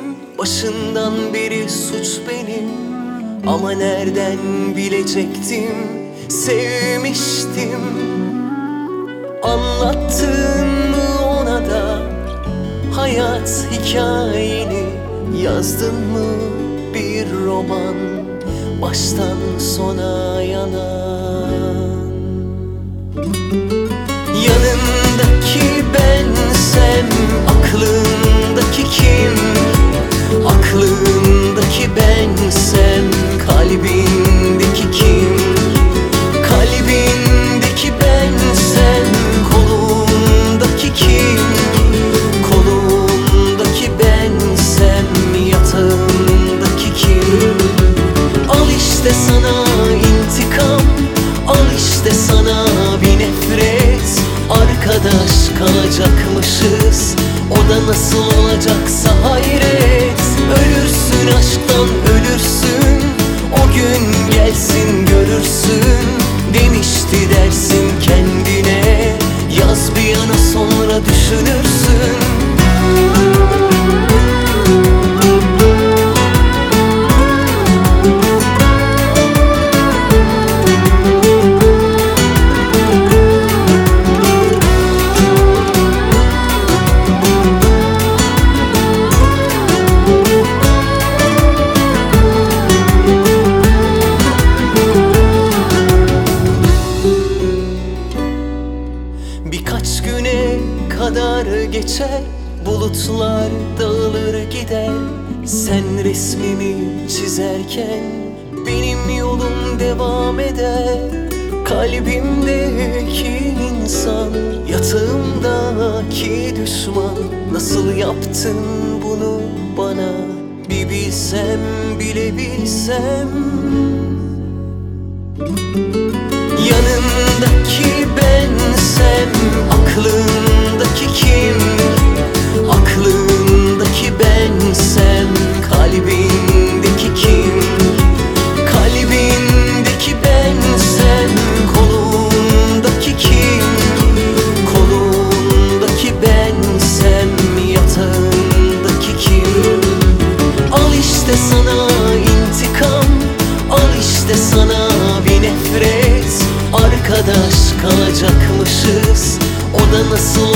Başından beri suç benim. Ama nereden bilecektim, sevmiştim. Anlattın mı ona da hayat hikayeni? Yazdın mı bir roman, baştan sona yanan? Yanındaki bensem, aklındaki kim? Aklındaki bensem, kalbindeki kim? Kalbindeki bensem, kolundaki kim? Kolundaki bensem, yatağındaki kim? Al işte sana intikam, al işte sana bir nefret. Arkadaş kalacakmışız, o da nasıl olacaksa hayret. Ölürsün aşktan ölürsün, o gün gelsin görürsün. Demişti dersin kendine, yaz bir yana sonra düşünürsün. Birkaç güne kadar geçer, bulutlar dağılır gider. Sen resmimi çizerken benim yolum devam eder. Kalbimdeki insan, yatağımdaki düşman. Nasıl yaptın bunu bana, bir bilsem bile bilsem. Yanındaki bensem, aklındaki kim? Aklındaki bensem, kalbindeki kim? Kalbindeki bensem, kolundaki kim? Kolundaki bensem, yatağındaki kim? Al işte sana intikam, al işte sana bir nefret. Arkadaş kalacakmışız, o da nasıl